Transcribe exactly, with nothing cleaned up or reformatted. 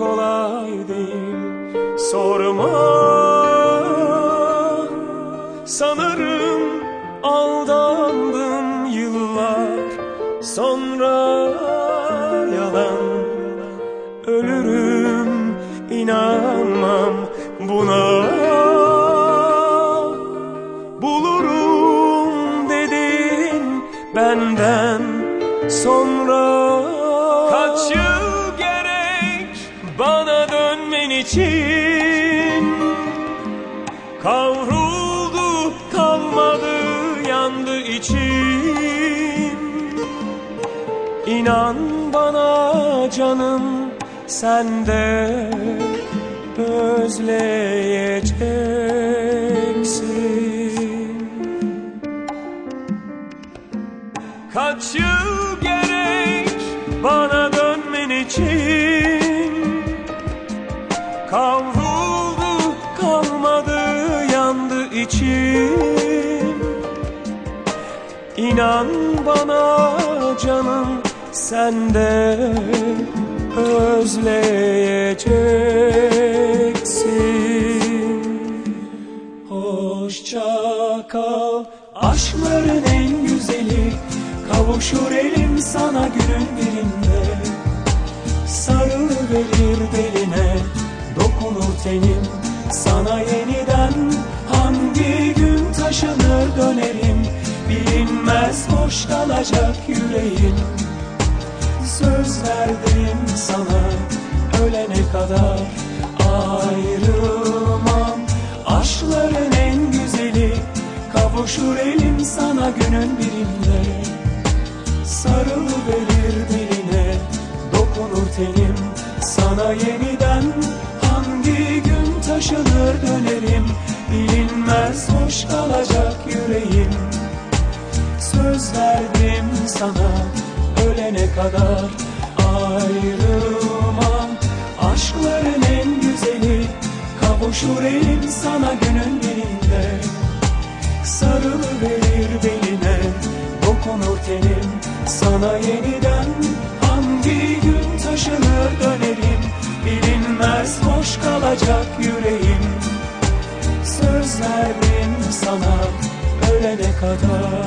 kolay değil. Sorma, sanırım aldandım yıllar sonra. Yalan, ölürüm, inanmam buna. Bulurum dedin benden sonra. Kaç yıl gerek bana dönmen için? Kavruldu, kalmadı, yandı içim. İnan bana canım, sen de özleyeceksin. Kaç yıl gerek bana dönmen için? Kavruldu, kalmadı, yandı içim. İnan bana canım, sen de özleyeceksin. Hoşça kal, aşkların en güzeli. Kavuşur elim sana günün birinde. Sarılıverir beline, dokunur tenim sana yeniden. Hangi gün taşınır dönerim, bilinmez boş kalacak yüreğim. Söz verdim sana, ölene kadar ayrılmam. Aşkların en güzeli, kavuşur elim sana günün birinde. Sarılıverir beline, dokunur tenim sana yeniden. Hangi gün taşınır dönerim, bilinmez hoş kalacak yüreğim. Söz verdim sana, ölene kadar ayrılmam. Aşkların en güzeli, kavuşur elim sana günün birinde. Sarılıverir beline, dokunur tenim sana yeniden. Hangi gün taşınır dönerim, bilinmez boş kalacak yüreğim. Söz verdim sana, ölene kadar.